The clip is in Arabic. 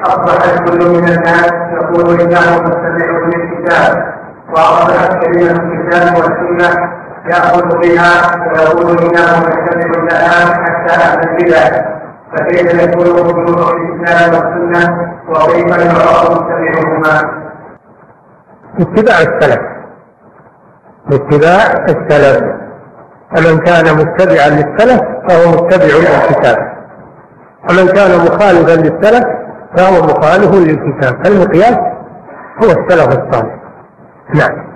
أصبح كل من الناس يقول إنه متبع للكتاب، وأصبحت كلمة الكتاب والسنة يأخذ بها ويقول إنه متبع لها حتى أهل البدع، فكيف يكون متبع للكتاب والسنة وكيف يعرف متبعهما؟ اتباع السلف، اتباع السلف، فمن كان متبعا للسلف فهو متبع للكتاب، ومن كان مخالفا للسلف فهو مخالف للكتاب. المقياس هو السلف الصالح. نعم.